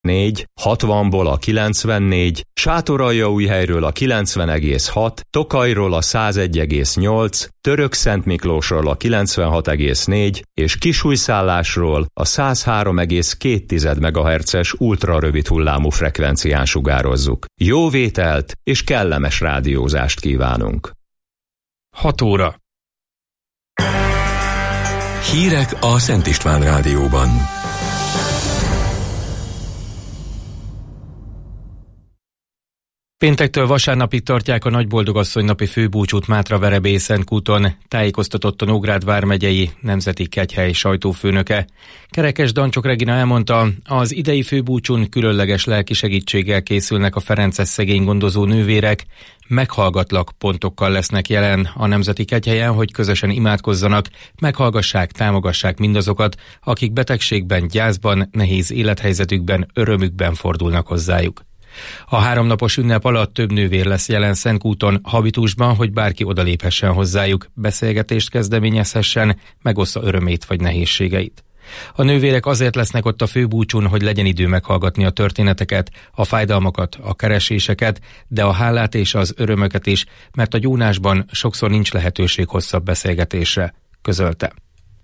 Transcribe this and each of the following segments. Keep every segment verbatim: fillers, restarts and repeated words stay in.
négy, hatvanból a kilencvennégy, Sátoraljaújhelyről a kilencven egész hat, Tokajról a száz egy egész nyolc, Törökszentmiklósról a kilencvenhat egész négy és Kisújszállásról a száz három egész két megahertzes ultrarövid hullámú frekvencián sugározzuk. Jó vételt és kellemes rádiózást kívánunk! hat óra. Hírek a Szent István Rádióban. Péntektől vasárnapig tartják a Nagyboldogasszony-napi főbúcsút Mátra-Verebélye-Szentkúton, tájékoztatott a Nógrád vármegyei Nemzeti Kegyhely sajtófőnöke. Kerekes Dancsok Regina elmondta, az idei főbúcsún különleges lelki segítséggel készülnek a ferences szegénygondozó nővérek, meghallgatlak pontokkal lesznek jelen a Nemzeti Kegyhelyen, hogy közösen imádkozzanak, meghallgassák, támogassák mindazokat, akik betegségben, gyászban, nehéz élethelyzetükben, örömükben fordulnak hozzájuk. A háromnapos ünnep alatt több nővér lesz jelen Szentkúton habitusban, hogy bárki odaléphessen hozzájuk, beszélgetést kezdeményezhessen, megossza örömét vagy nehézségeit. A nővérek azért lesznek ott a főbúcsún, hogy legyen idő meghallgatni a történeteket, a fájdalmakat, a kereséseket, de a hálát és az örömöket is, mert a gyónásban sokszor nincs lehetőség hosszabb beszélgetésre, közölte.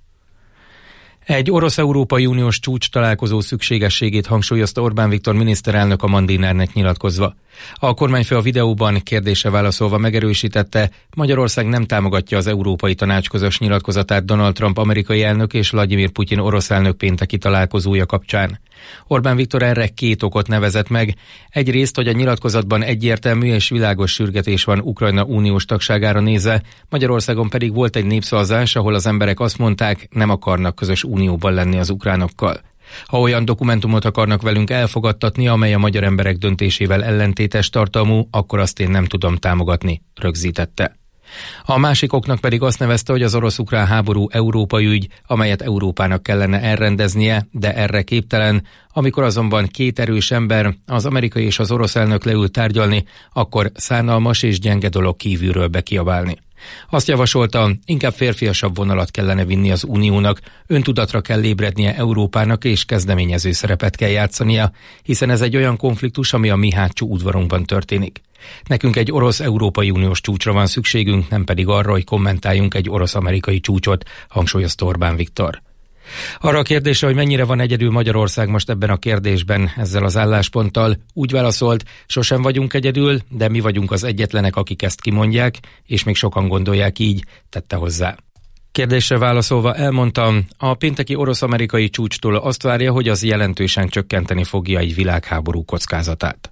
Egy orosz-európai uniós csúcs találkozó szükségességét hangsúlyozta Orbán Viktor miniszterelnök a Mandinernek nyilatkozva. A kormányfő a videóban kérdésre válaszolva megerősítette, Magyarország nem támogatja az Európai Tanács közös nyilatkozatát Donald Trump amerikai elnök és Vladimir Putyin orosz elnök pénteki találkozója kapcsán. Orbán Viktor erre két okot nevezett meg. Egyrészt, hogy a nyilatkozatban egyértelmű és világos sürgetés van Ukrajna uniós tagságára nézve, Magyarországon pedig volt egy népszavazás, ahol az emberek azt mondták, nem akarnak közös unióban lenni az ukránokkal. Ha olyan dokumentumot akarnak velünk elfogadtatni, amely a magyar emberek döntésével ellentétes tartalmú, akkor azt én nem tudom támogatni, rögzítette. A másikoknak pedig azt nevezte, hogy az orosz-ukrán háború európai ügy, amelyet Európának kellene elrendeznie, de erre képtelen. Amikor azonban két erős ember, az amerikai és az orosz elnök leül tárgyalni, akkor szánalmas és gyenge dolog kívülről bekiabálni. Azt javasolta, inkább férfiasabb vonalat kellene vinni az uniónak, öntudatra kell ébrednie Európának és kezdeményező szerepet kell játszania, hiszen ez egy olyan konfliktus, ami a mi hátsó udvarunkban történik. Nekünk egy orosz-európai uniós csúcsra van szükségünk, nem pedig arra, hogy kommentáljunk egy orosz-amerikai csúcsot, hangsúlyozta Orbán Viktor. Arra a kérdésre, hogy mennyire van egyedül Magyarország most ebben a kérdésben ezzel az állásponttal, úgy válaszolt, sosem vagyunk egyedül, de mi vagyunk az egyetlenek, akik ezt kimondják, és még sokan gondolják így, tette hozzá. Kérdésre válaszolva elmondtam, a pénteki orosz-amerikai csúcstól azt várja, hogy az jelentősen csökkenteni fogja egy világháború kockázatát.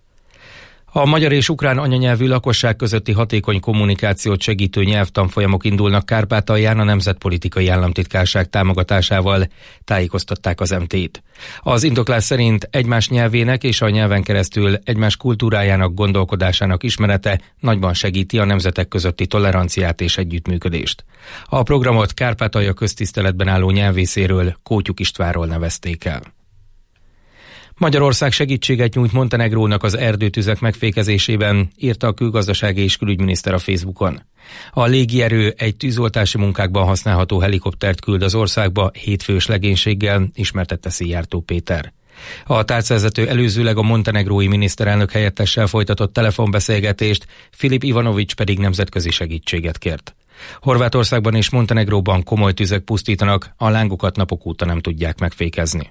A magyar és ukrán anyanyelvű lakosság közötti hatékony kommunikációt segítő nyelvtanfolyamok indulnak Kárpátalján a Nemzetpolitikai Államtitkárság támogatásával, tájékoztatták az em té i-t. Az indoklás szerint egymás nyelvének és a nyelven keresztül egymás kultúrájának, gondolkodásának ismerete nagyban segíti a nemzetek közötti toleranciát és együttműködést. A programot Kárpátalja köztiszteletben álló nyelvészéről, Kótyuk Istvánról nevezték el. Magyarország segítséget nyújt Montenegrónak az erdőtüzek megfékezésében, írta a külgazdasági és külügyminiszter a Facebookon. A légierő egy tűzoltási munkákban használható helikoptert küld az országba hétfős legénységgel, ismertette Szijjártó Péter. A tárcavezető előzőleg a montenegrói miniszterelnök helyettessel folytatott telefonbeszélgetést, Filip Ivanovics pedig nemzetközi segítséget kért. Horvátországban és Montenegróban komoly tüzek pusztítanak, a lángokat napok óta nem tudják megfékezni.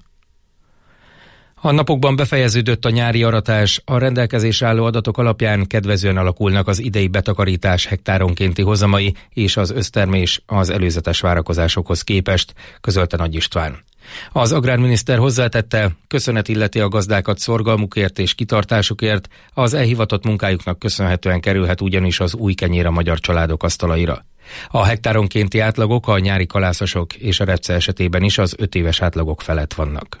A napokban befejeződött a nyári aratás, a rendelkezésre álló adatok alapján kedvezően alakulnak az idei betakarítás hektáronkénti hozamai és az össztermés az előzetes várakozásokhoz képest, közölte Nagy István. Az agrárminiszter hozzátette, köszönet illeti a gazdákat szorgalmukért és kitartásukért, az elhivatott munkájuknak köszönhetően kerülhet ugyanis az új kenyér a magyar családok asztalaira. A hektáronkénti átlagok a nyári kalászosok és a repce esetében is az öt éves átlagok felett vannak.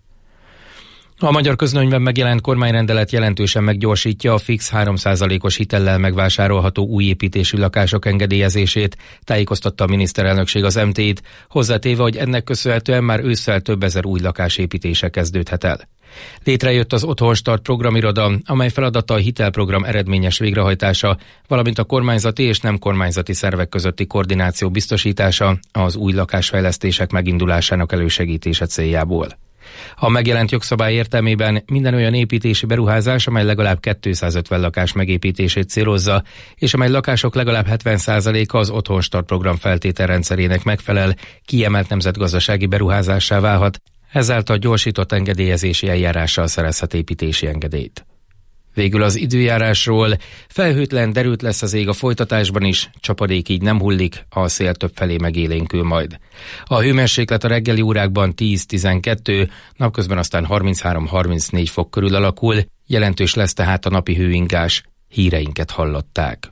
A magyar közlönyben megjelent kormányrendelet jelentősen meggyorsítja a fix három százalékos hitellel megvásárolható új építésű lakások engedélyezését, tájékoztatta a miniszterelnökség az em té i-t, hozzátéve, hogy ennek köszönhetően már ősszel több ezer új lakásépítése kezdődhet el. Létrejött az Otthonstart programiroda, amely feladata a hitelprogram eredményes végrehajtása, valamint a kormányzati és nem kormányzati szervek közötti koordináció biztosítása az új lakásfejlesztések megindulásának elősegítése céljából. A megjelent jogszabály értelmében minden olyan építési beruházás, amely legalább kétszázötven lakás megépítését célozza, és amely lakások legalább hetven százaléka az Otthonstart program feltételrendszerének megfelel, kiemelt nemzetgazdasági beruházássá válhat, ezáltal gyorsított engedélyezési eljárással szerezhet építési engedélyt. Végül az időjárásról: felhőtlen, derült lesz az ég a folytatásban is, csapadék így nem hullik, a szél többfelé megélénkül majd. A hőmérséklet a reggeli órákban tíz-tizenkettő, napközben aztán harminchárom-harmincnégy fok körül alakul, jelentős lesz tehát a napi hőingás. Híreinket hallották.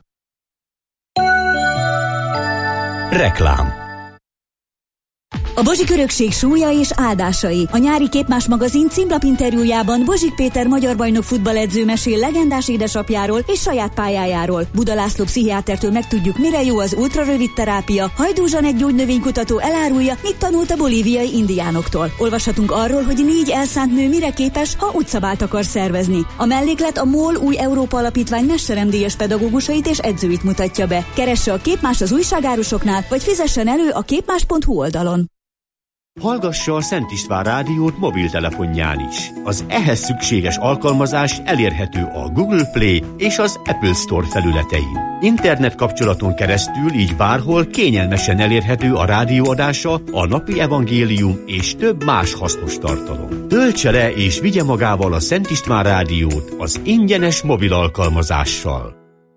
Reklám. A Bozsik örökség súlya és áldásai. A nyári Képmás magazin címlapinterjújában Bozsik Péter magyar bajnok futballedző mesél legendás édesapjáról és saját pályájáról. Buda László pszichiátertől megtudjuk, mire jó az ultrarövid terápia. Hajdú Zsanett gyógynövénykutató elárulja, mit tanult a bolíviai indiánoktól. Olvashatunk arról, hogy négy elszánt nő mire képes, ha utcabált akar szervezni. A melléklet a MOL új Európa Alapítvány mesteremdíjas pedagógusait és edzőit mutatja be. Keresse a Képmás az újságárusoknál, vagy fizessen elő a képmás pont hu oldalon. Hallgassa a Szent István rádiót mobiltelefonján is. Az ehhez szükséges alkalmazás elérhető a Google Play és az Apple Store felületein. Internet kapcsolaton keresztül így bárhol kényelmesen elérhető a rádióadása, a napi evangélium és több más hasznos tartalom. Töltse le és vigye magával a Szent István rádiót az ingyenes mobil alkalmazással.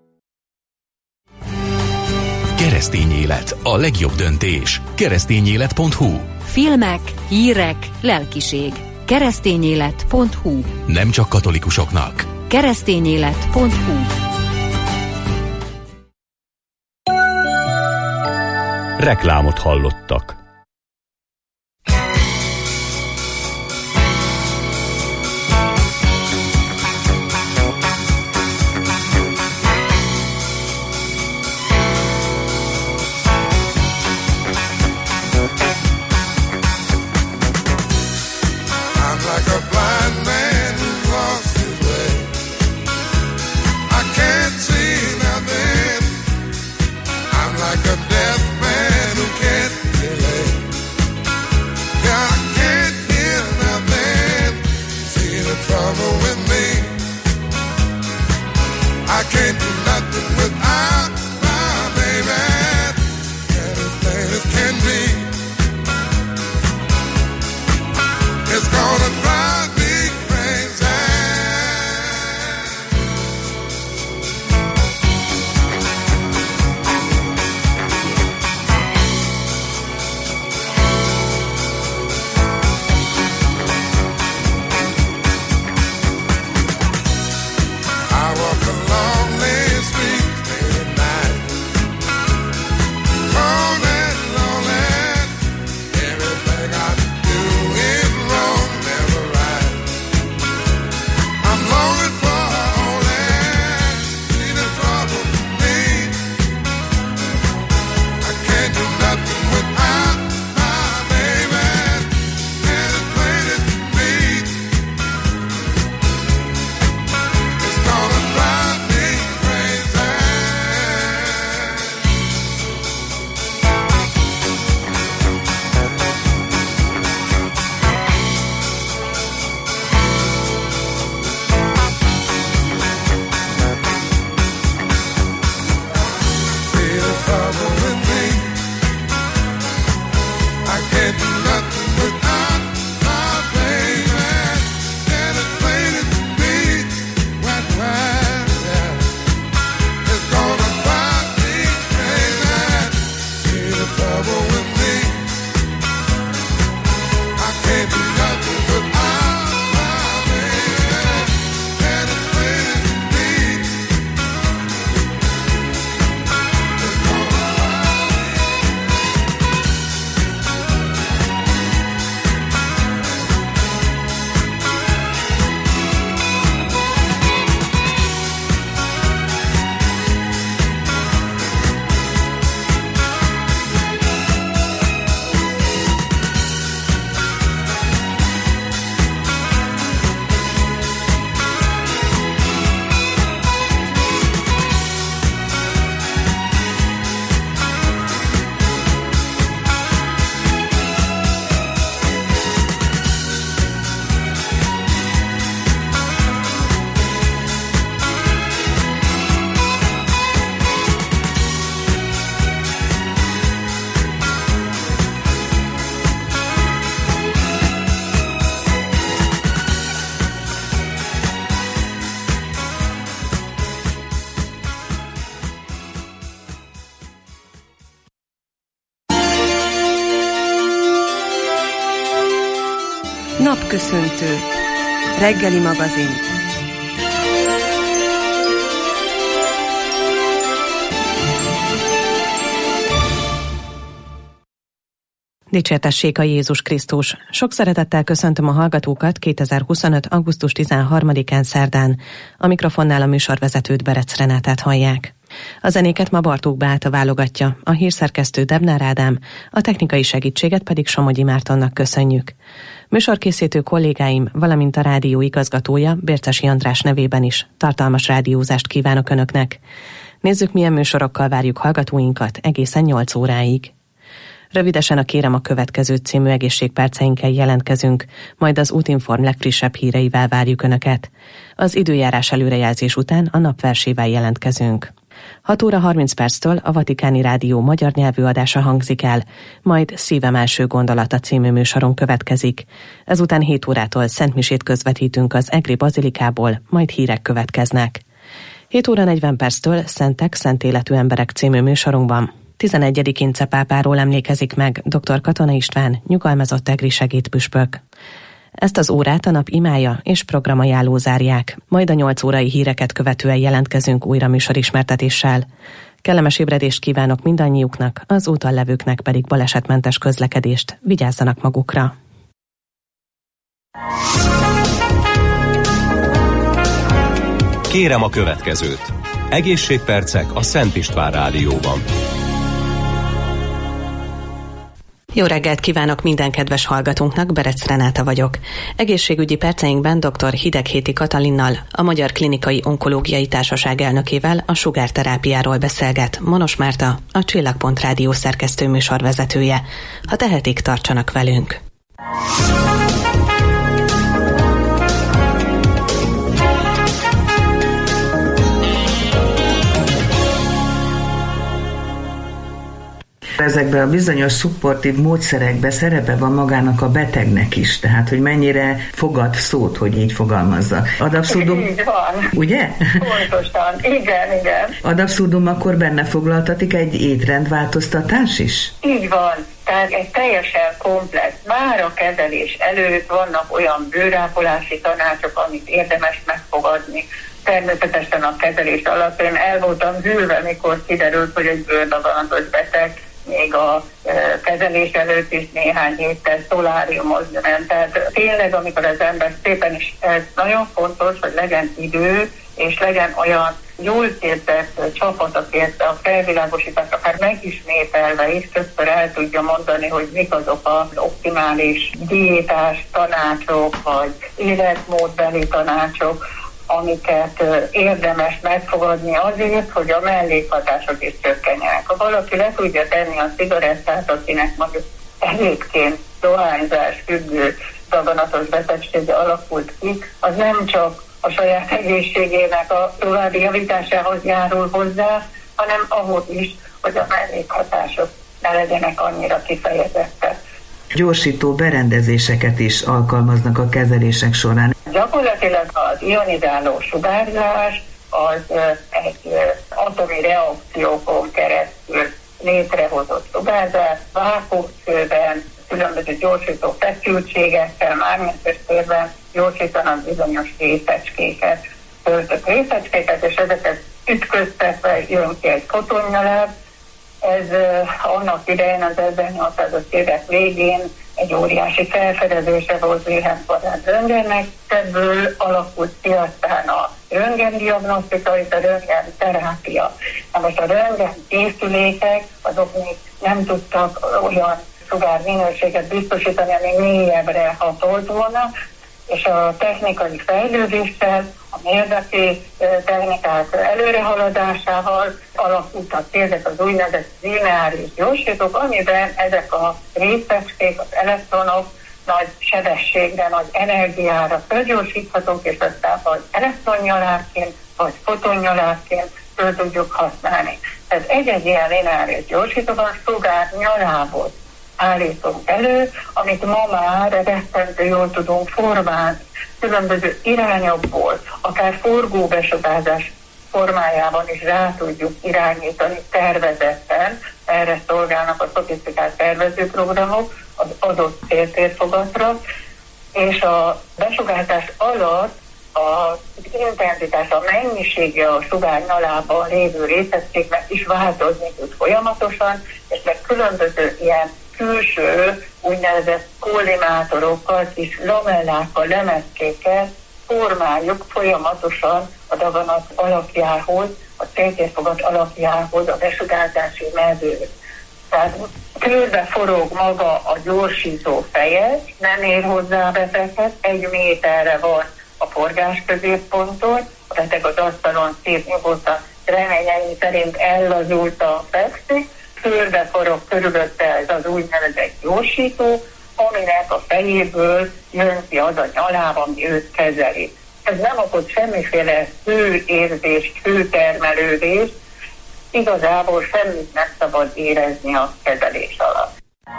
Keresztény élet, a legjobb döntés. keresztényélet pont hu. Filmek, hírek, lelkiség. keresztényélet pont hu. Nem csak katolikusoknak. keresztényélet pont hu. Reklámot hallottak. Like a deaf man who can't relate. Napköszöntő. Reggeli magazin. Dicsértessék a Jézus Krisztus! Sok szeretettel köszöntöm a hallgatókat kétezer-huszonöt. augusztus tizenharmadikán szerdán. A mikrofonnál a műsorvezetőt, Berec Renátát hallják. A zenéket ma Bartók Beáta válogatja, a hírszerkesztő Debnár Ádám, a technikai segítséget pedig Somogyi Mártonnak köszönjük. Műsorkészítő kollégáim, valamint a rádió igazgatója, Bércesi András nevében is tartalmas rádiózást kívánok Önöknek. Nézzük, milyen műsorokkal várjuk hallgatóinkat egészen nyolc óráig. Rövidesen a Kérem a következő című egészségperceinkkel jelentkezünk, majd az Útinform legfrissebb híreivel várjuk Önöket. Az időjárás előrejelzés után a napversével jelentkezünk. hat óra harminc perctől a Vatikáni Rádió magyar nyelvű adása hangzik el, majd Szívem első gondolata című műsoron következik. Ezután hét órától szentmisét közvetítünk az Egri Bazilikából, majd hírek következnek. hét óra negyven perctől Szentek, szent életű emberek című műsorunkban tizenegyedik incepápáról emlékezik meg dr. Katona István, nyugalmazott egri segédpüspök. Ezt az órát a nap imája és programajánló zárják, majd a nyolc órai híreket követően jelentkezünk újra műsorismertetéssel. Kellemes ébredést kívánok mindannyiuknak, az úton levőknek pedig balesetmentes közlekedést, vigyázzanak magukra! Kérem a következőt. Egészségpercek a Szent István Rádióban. Jó reggelt kívánok minden kedves hallgatónknak, Berec Renáta vagyok. Egészségügyi perceinkben dr. Hideghéti Katalinnal, a Magyar Klinikai Onkológiai Társaság elnökével a sugárterápiáról beszélget Monos Márta, a Csillagpont Rádió szerkesztő műsorvezetője. Ha tehetik, tartsanak velünk! Ezekben a bizonyos szupportív módszerekben szerepe van magának a betegnek is, tehát hogy mennyire fogad szót, hogy így fogalmazza. Ad abszurdum, így van. Ugye? Pontosan, igen, igen. Ad abszurdum akkor benne foglaltatik egy étrendváltoztatás is? Így van. Tehát egy teljesen komplex, már a kezelés előtt vannak olyan bőrápolási tanácsok, amit érdemes megfogadni. Természetesen a kezelés alatt én el voltam hűlve, mikor kiderült, hogy egy bőrdaganatos beteg még a e, kezelés előtt is néhány héttel szoláriumozni ment. Tehát tényleg, amikor az ember szépen is, ez nagyon fontos, hogy legyen idő, és legyen olyan jól képzett csapat, aki ezt a felvilágosítást akár megismételve is többször el tudja mondani, hogy mik azok az optimális diétás tanácsok, vagy életmódbeli tanácsok, amiket érdemes megfogadni azért, hogy a mellékhatások is csökkenjenek. Ha valaki le tudja tenni a cigarettát, akinek mondjuk egyébként dohányzás függő daganatos betegsége alakult ki, az nem csak a saját egészségének a további javításához járul hozzá, hanem ahhoz is, hogy a mellékhatások ne legyenek annyira kifejezettek. Gyorsító berendezéseket is alkalmaznak a kezelések során. Gyakorlatilag az ionizáló sugárzás az egy atomi reakciókon keresztül létrehozott sugárzás, vákuumszőben, különböző gyorsító feszültségekkel, mágneses térben gyorsítanak bizonyos részecskéket, töltött részecskéket, és ezeket ütköztetve jön ki egy fotonnyaláb. Ez uh, annak idején az ezernyolcszázas évek végén egy óriási felfedezése volt Wilhelm Quadrat röntgennek, ebből alakult ki aztán a röntgendiagnosztika és a röntgenterápia. Na most a röntgen készülékek, azok még nem tudtak olyan sugár minőséget biztosítani, ami mélyebbre hatolt volna, és a technikai fejlődéssel, a mérnöki technikák előrehaladásával alakultak ki ezek az úgynevezett lineáris gyorsítók, amiben ezek a részecskék, az elektronok nagy sebességre, nagy energiára felgyorsíthatók, és aztán vagy elektronnyalárként, vagy fotonnyaláként föl tudjuk használni. Tehát egy-egy ilyen lineáris gyorsítóban sugár nyalábot állítunk elő, amit ma már rettentő jól tudunk formálni. Különböző irányokból, akár forgóbesugárzás formájában is rá tudjuk irányítani tervezetten, erre szolgálnak a szofisztikált tervezőprogramok az adott céltérfogatra, és a besugárzás alatt a intenzitás, a mennyisége a sugár nyalában lévő részecskéknek is változni tud folyamatosan, és meg különböző ilyen külső úgynevezett kollimátorokkal, kis lamellákkal, lemezkékkel formáljuk folyamatosan a daganat alakjához, a céltérfogat alakjához a besugárzási mezőt. Tehát körbe forog maga a gyorsító feje, nem ér hozzá a beteghez, egy méterre van a forgás középponttól, a beteg az asztalon szép nyugodtan reményeim szerint ellazultan fekszik, körbe forog körülötte ez az úgynevezett gyorsító, aminek a fejéből jön ki az a nyaláb, ami őt kezeli. Ez nem okoz semmiféle hőérzést, hőtermelődést, igazából semmit nem szabad érezni a kezelés alatt.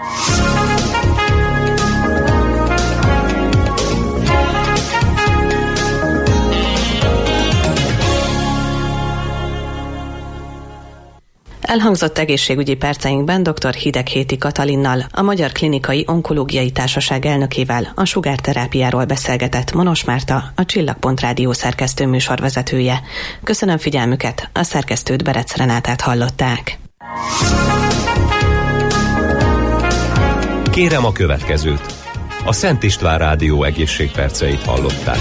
Elhangzott egészségügyi perceinkben dr. Hideghéti Katalinnal, a Magyar Klinikai Onkológiai Társaság elnökével a sugárterápiáról beszélgetett Monos Márta, a Csillagpont Rádió szerkesztő műsorvezetője. Köszönöm figyelmüket, a szerkesztőt, Berec Renátát hallották. Kérem a következőt. A Szent István Rádió egészségperceit hallották.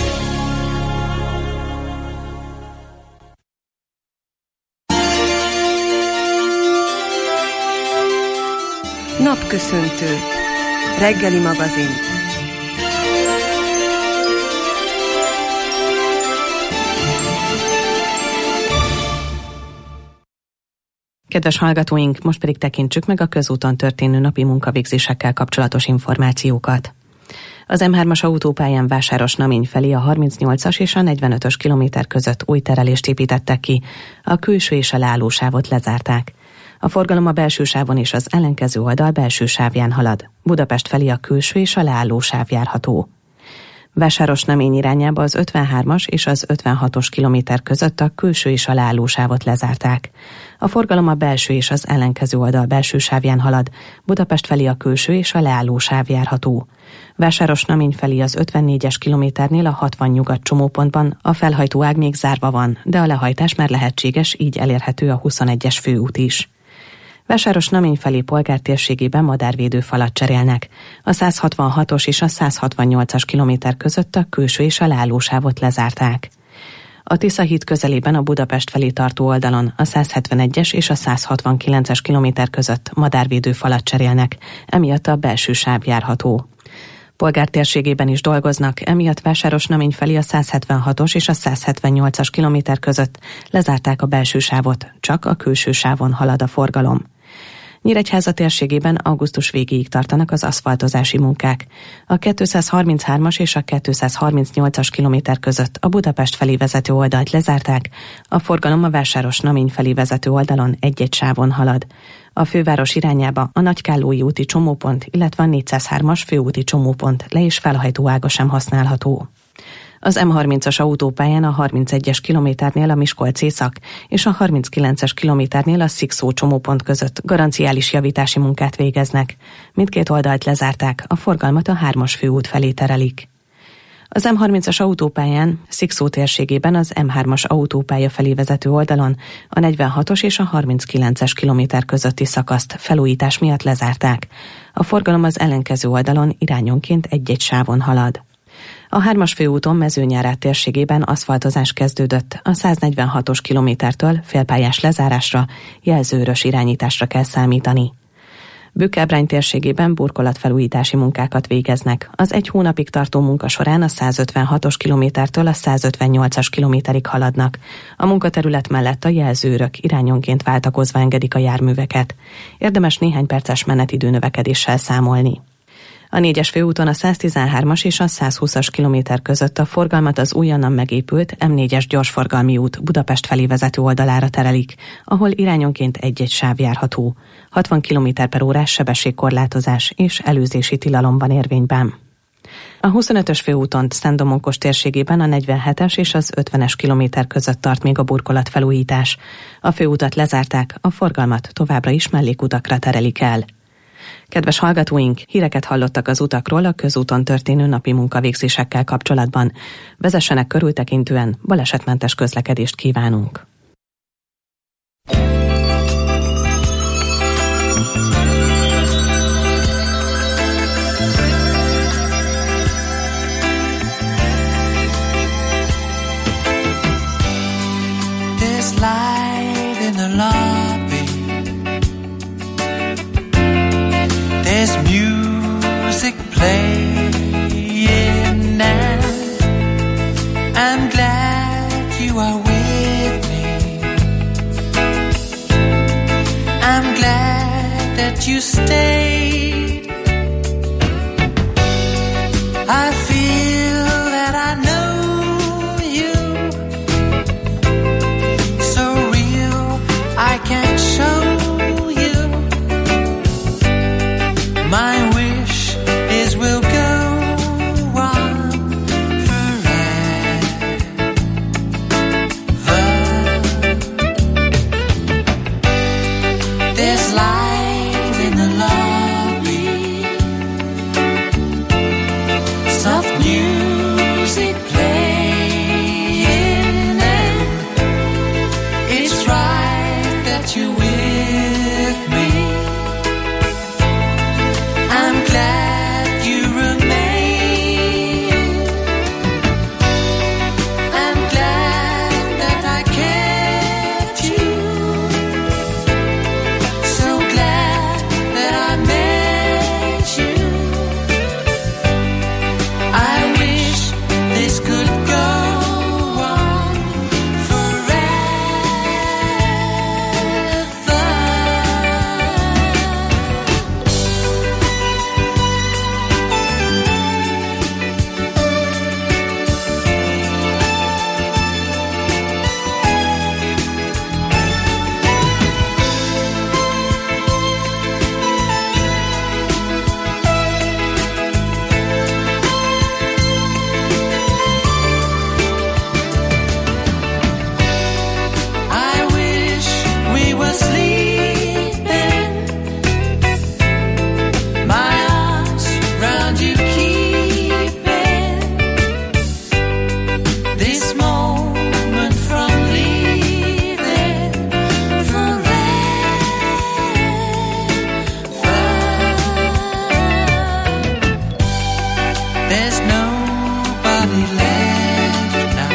Napköszöntő. Reggeli magazin. Kedves hallgatóink, most pedig tekintsük meg a közúton történő napi munkavégzésekkel kapcsolatos információkat. Az em hármas autópályán Vásáros-Namény felé a harmincnyolcas és a negyvenötös kilométer között új terelést építettek ki, a külső és a leállósávot lezárták. A forgalom a belső sávon és az ellenkező oldal belső sávján halad. Budapest felé a külső és a leálló sáv járható. Vásáros-Namény irányába az ötvenhármas és az ötvenhatos kilométer között a külső és a leálló sávot lezárták. A forgalom a belső és az ellenkező oldal belső sávján halad. Budapest felé a külső és a leálló sáv járható. Vásáros-Namény felé az ötvennégyes kilométernél a hatvan nyugat csomópontban a felhajtó ág még zárva van, de a lehajtás már lehetséges, így elérhető a huszonegyes főút is. Vásáros-Namény felé polgártérségében madárvédőfalat cserélnek. A száz hatvanhatos és a száz hatvannyolcas kilométer között a külső és a leállósávot lezárták. A Tisza híd közelében a Budapest felé tartó oldalon a száz hetvenegyes és a száz hatvankilences kilométer között madárvédőfalat cserélnek, emiatt a belső sáv járható. Polgártérségében is dolgoznak, emiatt Vásáros-Namény felé a száz hetvenhatos és a száz hetvennyolcas kilométer között lezárták a belső sávot, csak a külső sávon halad a forgalom. Nyíregyháza térségében augusztus végéig tartanak az aszfaltozási munkák. A kétszázharminchárom és a kétszázharmincnyolcas kilométer között a Budapest felé vezető oldalt lezárták, a forgalom a Vásáros-Namény felé vezető oldalon egy-egy sávon halad. A főváros irányába a Nagykállói úti csomópont, illetve a négyszázhármas főúti csomópont le- és felhajtó ága sem használható. Az em harmincas autópályán a harmincegyes kilométernél a Miskolc-Észak és a harminckilences kilométernél a Szikszó csomópont között garanciális javítási munkát végeznek. Mindkét oldalt lezárták, a forgalmat a hármas főút felé terelik. Az em harmincas autópályán Szikszó térségében az em hármas autópálya felé vezető oldalon a negyvenhatos és a harminckilences kilométer közötti szakaszt felújítás miatt lezárták. A forgalom az ellenkező oldalon irányonként egy-egy sávon halad. A hármas főúton Mezőnyárát térségében aszfaltozás kezdődött, a száznegyvenhatos kilométertől félpályás lezárásra, jelzőrös irányításra kell számítani. Bükkábrány térségében burkolatfelújítási munkákat végeznek. Az egy hónapig tartó munka során a százötvenhatos kilométertől a százötvennyolcas kilométerig haladnak. A munkaterület mellett a jelzőrök irányonként váltakozva engedik a járműveket. Érdemes néhány perces menetidő növekedéssel számolni. A négyes főúton a száztizenhármas és a százhúszas kilométer között a forgalmat az újonnan megépült em négyes gyorsforgalmi út Budapest felé vezető oldalára terelik, ahol irányonként egy-egy sáv járható. hatvan kilométer per órás sebességkorlátozás és előzési tilalom van érvényben. A huszonötös főúton Szent-Domonkos térségében a negyvenhetes és az ötvenes kilométer között tart még a burkolatfelújítás. A főutat lezárták, a forgalmat továbbra is mellékutakra terelik el. Kedves hallgatóink, híreket hallottak az utakról a közúton történő napi munkavégzésekkel kapcsolatban. Vezessenek körültekintően, balesetmentes közlekedést kívánunk. There's light in the lobby. There's music playing now. I'm glad you are with me. I'm glad that you stayed. I feel that I know you. So real, I can't show you. My wish is we'll go on forever. There's light in the lobby. Soft music playing, and it's right that you're with me. I'm glad you remain. I'm glad that I kept you. So glad that I met you. I wish this could go on forever. I wish we were sleeping. My arms round you keeping. This moment from leaving forever. There's nobody left now.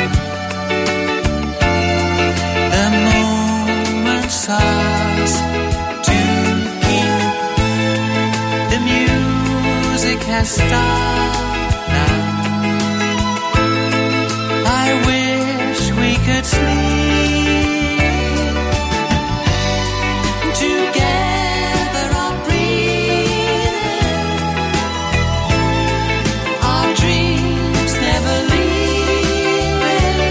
The moment's ours to keep. The music has stopped now. I wish we could sleep together, our breathing, our dreams never leaving.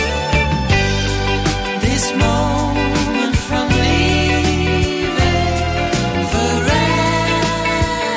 This moment from leaving forever.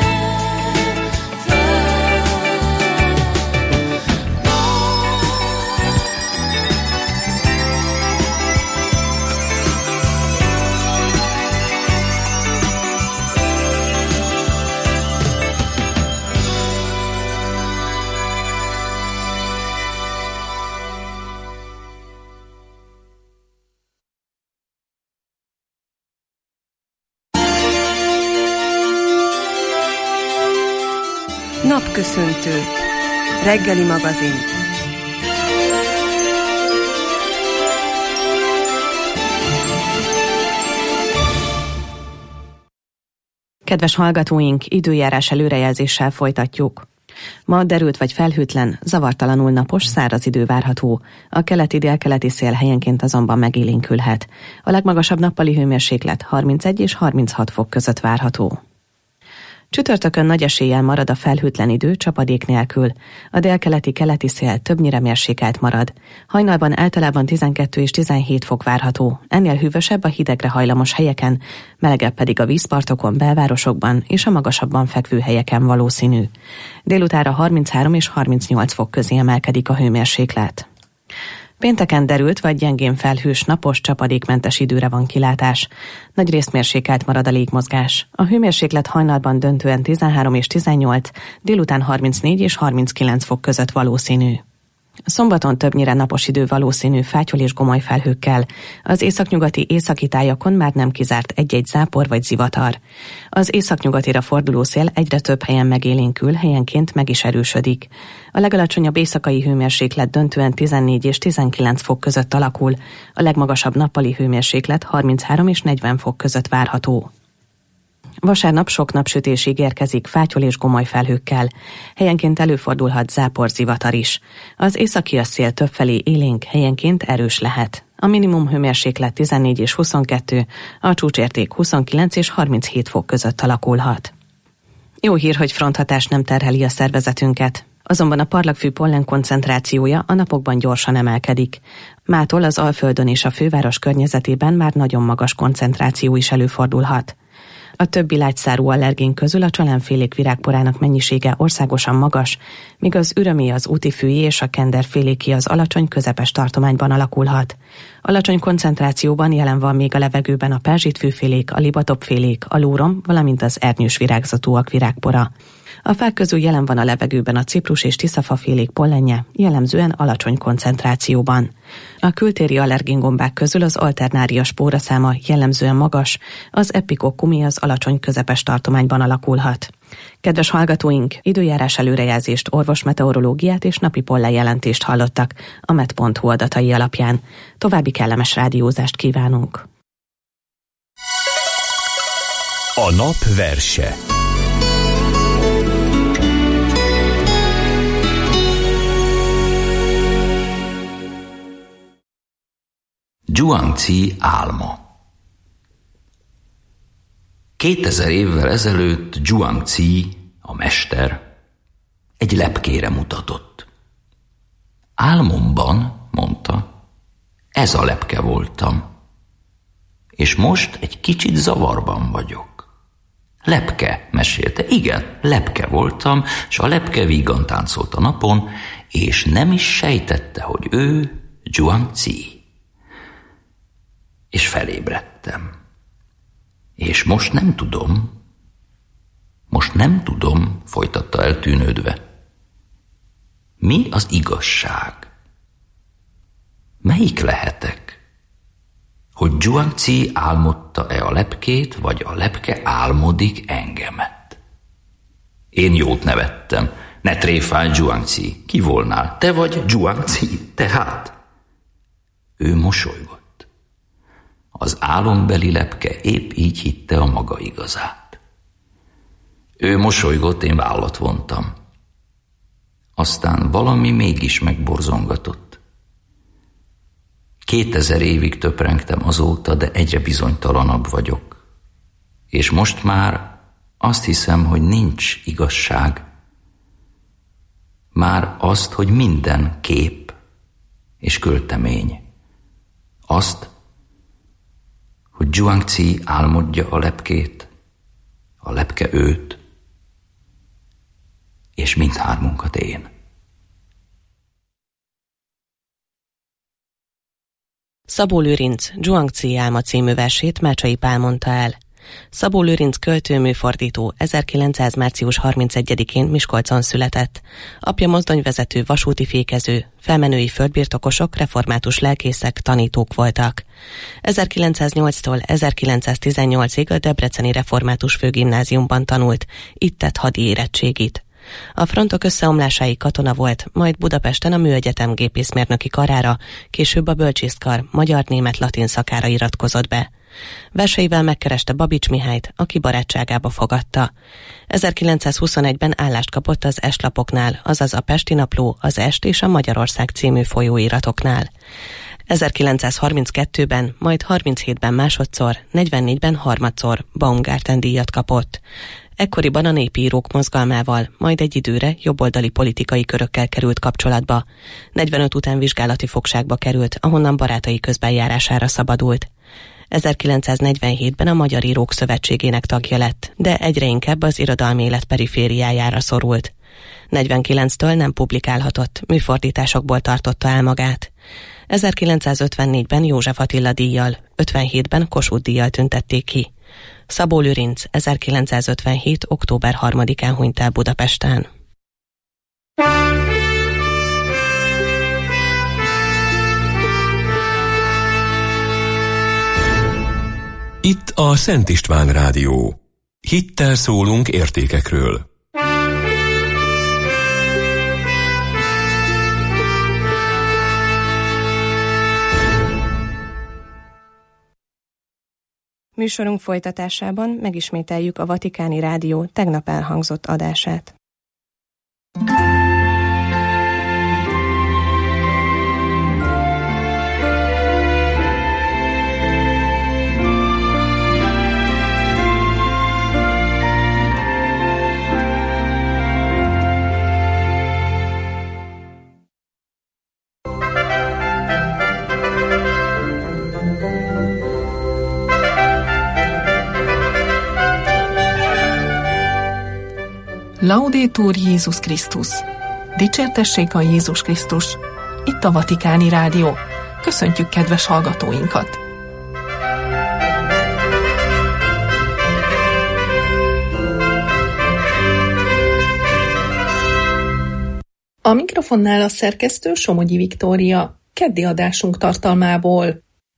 Napköszöntő. Reggeli magazin. Kedves hallgatóink, időjárás előrejelzéssel folytatjuk. Ma derült vagy felhőtlen, zavartalanul napos, száraz idő várható. A keleti-délkeleti szél helyenként azonban megélénkülhet. A legmagasabb nappali hőmérséklet harmincegy és harminchat fok között várható. Csütörtökön nagy eséllyel marad a felhőtlen idő, csapadék nélkül. A délkeleti-keleti szél többnyire mérsékelt marad. Hajnalban általában tizenkettő és tizenhét fok várható. Ennél hűvösebb a hidegre hajlamos helyeken, melegebb pedig a vízpartokon, belvárosokban és a magasabban fekvő helyeken valószínű. Délutára harminchárom és harmincnyolc fok közé emelkedik a hőmérséklet. Pénteken derült vagy gyengén felhős, napos, csapadékmentes időre van kilátás. Nagyrészt mérsékelt marad a légmozgás. A hőmérséklet hajnalban döntően tizenhárom és tizennyolc, délután harmincnégy és harminckilenc fok között valószínű. Szombaton többnyire napos idő valószínű fátyol és gomoly felhőkkel. Az északnyugati északi tájakon már nem kizárt egy-egy zápor vagy zivatar. Az északnyugatira forduló szél egyre több helyen megélénkül, helyenként meg is erősödik. A legalacsonyabb éjszakai hőmérséklet döntően tizennégy és tizenkilenc fok között alakul, a legmagasabb nappali hőmérséklet harminchárom és negyven fok között várható. Vasárnap sok napsütés ígérkezik fátyol és gomoly felhőkkel. Helyenként előfordulhat záporzivatar is. Az északi szél többfelé élénk, helyenként erős lehet. A minimum hőmérséklet tizennégy és huszonkettő, a csúcsérték huszonkilenc és harminchét fok között alakulhat. Jó hír, hogy fronthatás nem terheli a szervezetünket. Azonban a parlagfű pollen koncentrációja a napokban gyorsan emelkedik. Mától az Alföldön és a főváros környezetében már nagyon magas koncentráció is előfordulhat. A többi lágyszárú allergén közül a csalánfélék virágporának mennyisége országosan magas, míg az ürömé, az útifűi és a kenderféléki az alacsony közepes tartományban alakulhat. Alacsony koncentrációban jelen van még a levegőben a perzsitfűfélék, a libatopfélék, a lórom, valamint az ernyős virágzatúak virágpora. A fák közül jelen van a levegőben a ciprus és tiszafafélék pollenje, jellemzően alacsony koncentrációban. A kültéri allergéngombák közül az alternária spóraszáma jellemzően magas, az epikokkumi az alacsony közepes tartományban alakulhat. Kedves hallgatóink, időjárás előrejelzést, orvosmeteorológiát és napi pollenjelentést hallottak a met pont hu adatai alapján. További kellemes rádiózást kívánunk! A nap verse. Zhuangzi álma. Kétezer évvel ezelőtt Zhuangzi, a mester, egy lepkére mutatott. Álmomban, mondta, ez a lepke voltam, és most egy kicsit zavarban vagyok. Lepke, mesélte, igen, lepke voltam, s a lepke vígan táncolt a napon, és nem is sejtette, hogy ő Zhuangzi. És felébredtem. És most nem tudom, most nem tudom, folytatta eltűnődve. Mi az igazság? Melyik lehetek? Hogy Zhuangzi álmodta-e a lepkét, vagy a lepke álmodik engemet? Én jót nevettem. Ne tréfálj, Zhuangzi, ki volnál? Te vagy Zhuangzi, tehát? Ő mosolygott. Az álombeli lepke épp így hitte a maga igazát. Ő mosolygott, én vállat vontam. Aztán valami mégis megborzongatott. Kétezer évig töprengtem azóta, de egyre bizonytalanabb vagyok. És most már azt hiszem, hogy nincs igazság. Már azt, hogy minden kép és költemény. Azt, hogy Zhuangzi álmodja a lepkét, a lepke őt, és mindhármunkat én. Szabó Lőrinc Zhuangzi álma című versét Mácsai Pál mondta el. Szabó Lőrinc költő, műfordító ezerkilencszáz március harmincegyedikén Miskolcon született. Apja mozdonyvezető, vasúti fékező, felmenői földbirtokosok, református lelkészek, tanítók voltak. ezerkilencszáznyolctól ezerkilencszáztizennyolcig a Debreceni Református Főgimnáziumban tanult, itt tett hadi érettségit. A frontok összeomlásáig katona volt, majd Budapesten a Műegyetem gépészmérnöki karára, később a bölcsészkar magyar-német-latin szakára iratkozott be. Verseivel megkereste Babics Mihályt, aki barátságába fogadta. ezerkilencszázhuszonegyben állást kapott az Est-lapoknál, azaz a Pesti Napló, az Est és a Magyarország című folyóiratoknál. ezerkilencszázharminckettőben, majd harminchétben másodszor, negyvennégyben harmadszor Baumgarten díjat kapott. Ekkoriban a népi írók mozgalmával, majd egy időre jobboldali politikai körökkel került kapcsolatba. negyvenöt után vizsgálati fogságba került, ahonnan barátai közbenjárására szabadult. ezerkilencszáznegyvenhétben a Magyar Írók Szövetségének tagja lett, de egyre inkább az irodalmi élet perifériájára szorult. negyvenkilenctől nem publikálhatott, műfordításokból tartotta el magát. ezerkilencszázötvennégyben József Attila díjjal, ötvenhétben Kossuth díjjal tüntették ki. Szabó Lőrinc ezerkilencszázötvenhét. október harmadikán hunyt el Budapesten. Itt a Szent István Rádió. Hittel szólunk értékekről. Műsorunk folytatásában megismételjük a Vatikáni Rádió tegnap elhangzott adását. Laudetur Jézus Krisztus! Dicsértessék a Jézus Krisztus! Itt a Vatikáni Rádió. Köszöntjük kedves hallgatóinkat! A mikrofonnál a szerkesztő Somogyi Viktória. Keddi adásunk tartalmából.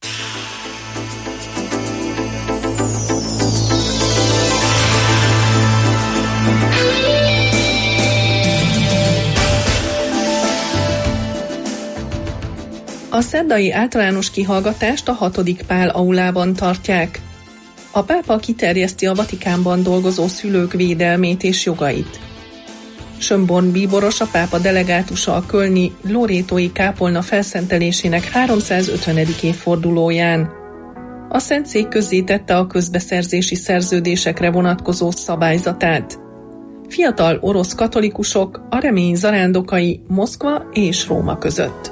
A szerdai általános kihallgatást a hatodik Pál aulában tartják. A pápa kiterjeszti a Vatikánban dolgozó szülők védelmét és jogait. Schönborn bíboros, a pápa delegátusa a kölni lorétói kápolna felszentelésének háromszázötvenedik évfordulóján. A Szentszék közzétette a közbeszerzési szerződésekre vonatkozó szabályzatát. Fiatal orosz katolikusok, a remény zarándokai Moszkva és Róma között.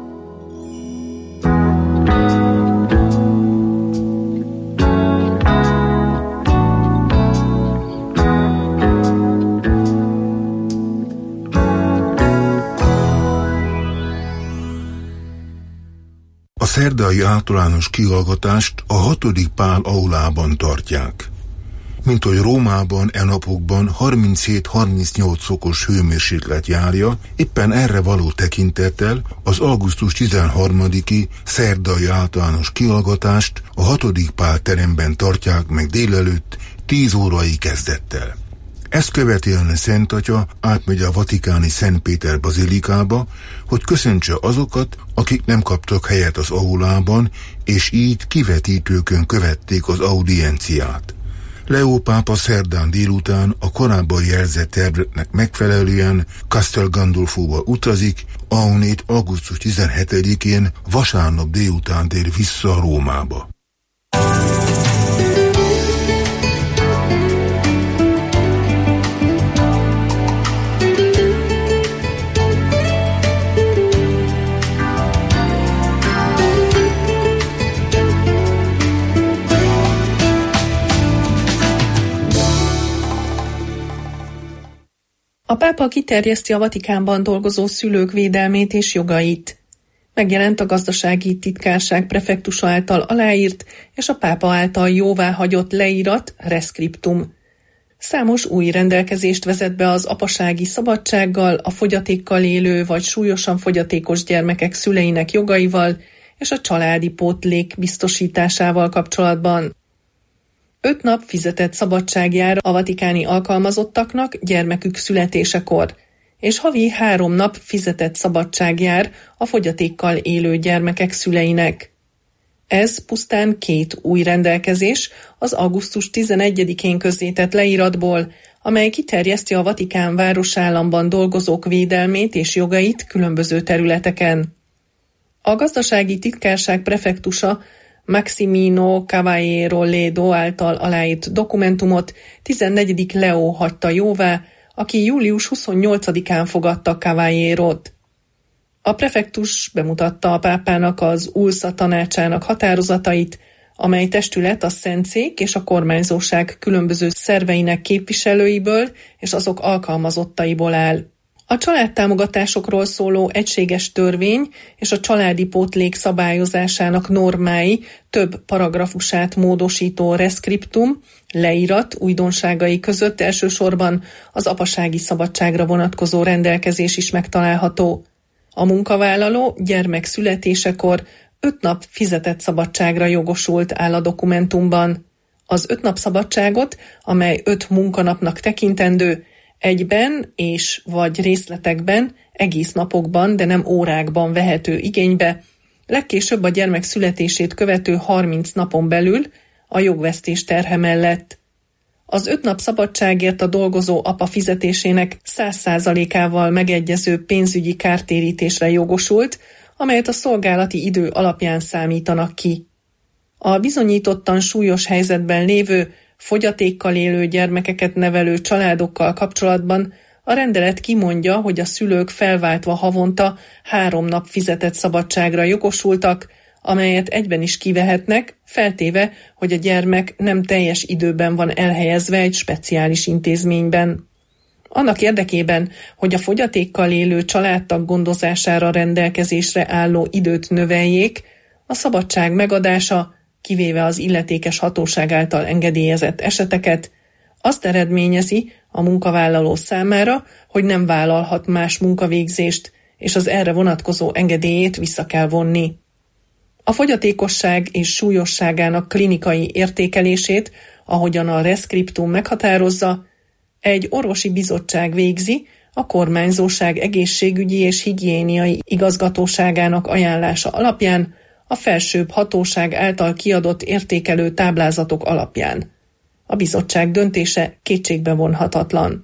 A szerdai általános kihallgatást a hatodik Pál aulában tartják. Mint hogy Rómában e napokban harminchét-harmincnyolc fokos hőmérséklet járja, éppen erre való tekintettel az augusztus tizenharmadiki szerdai általános kihallgatást a hatodik Pál teremben tartják meg délelőtt tíz órai kezdettel. Ezt követően a Szent Atya átmegy a vatikáni Szent Péter bazilikába, hogy köszöntse azokat, akik nem kaptak helyet az aulában, és így kivetítőkön követték az audienciát. Leó pápa szerdán délután a korábban jelzett tervnek megfelelően Castel Gandolfóba utazik, ahonnét augusztus tizenhetedikén vasárnap délután tér vissza Rómába. A pápa kiterjeszti a Vatikánban dolgozó szülők védelmét és jogait. Megjelent a gazdasági titkárság prefektusa által aláírt és a pápa által jóváhagyott leírat, rescriptum. Számos új rendelkezést vezet be az apasági szabadsággal, a fogyatékkal élő vagy súlyosan fogyatékos gyermekek szüleinek jogaival és a családi pótlék biztosításával kapcsolatban. Öt nap fizetett szabadság jár a vatikáni alkalmazottaknak gyermekük születésekor, és havi három nap fizetett szabadság jár a fogyatékkal élő gyermekek szüleinek. Ez pusztán két új rendelkezés az augusztus tizenegyedikén közzétett leíratból, amely kiterjeszti a Vatikán városállamban dolgozók védelmét és jogait különböző területeken. A gazdasági titkárság prefektusa Maximino Caballero Ledo által aláírt dokumentumot tizennegyedik Leó hagyta jóvá, aki július huszonnyolcadikán fogadta Cavallerot. A prefektus bemutatta a pápának az Ulsa tanácsának határozatait, amely testület a Szentszék és a kormányzóság különböző szerveinek képviselőiből és azok alkalmazottaiból áll. A családtámogatásokról szóló egységes törvény és a családi pótlék szabályozásának normái több paragrafusát módosító reszkriptum, leírat újdonságai között elsősorban az apasági szabadságra vonatkozó rendelkezés is megtalálható. A munkavállaló gyermek születésekor öt nap fizetett szabadságra jogosult áll a dokumentumban. Az öt nap szabadságot, amely öt munkanapnak tekintendő, egyben és vagy részletekben, egész napokban, de nem órákban vehető igénybe, legkésőbb a gyermek születését követő harminc napon belül a jogvesztés terhe mellett. Az öt nap szabadságért a dolgozó apa fizetésének száz százalékával megegyező pénzügyi kártérítésre jogosult, amelyet a szolgálati idő alapján számítanak ki. A bizonyítottan súlyos helyzetben lévő, fogyatékkal élő gyermekeket nevelő családokkal kapcsolatban a rendelet kimondja, hogy a szülők felváltva havonta három nap fizetett szabadságra jogosultak, amelyet egyben is kivehetnek, feltéve, hogy a gyermek nem teljes időben van elhelyezve egy speciális intézményben. Annak érdekében, hogy a fogyatékkal élő családtag gondozására rendelkezésre álló időt növeljék, a szabadság megadása, kivéve az illetékes hatóság által engedélyezett eseteket, azt eredményezi a munkavállaló számára, hogy nem vállalhat más munkavégzést, és az erre vonatkozó engedélyét vissza kell vonni. A fogyatékosság és súlyosságának klinikai értékelését, ahogyan a reszkriptum meghatározza, egy orvosi bizottság végzi, a kormányzóság egészségügyi és higiéniai igazgatóságának ajánlása alapján, a felsőbb hatóság által kiadott értékelő táblázatok alapján. A bizottság döntése kétségbe vonhatatlan.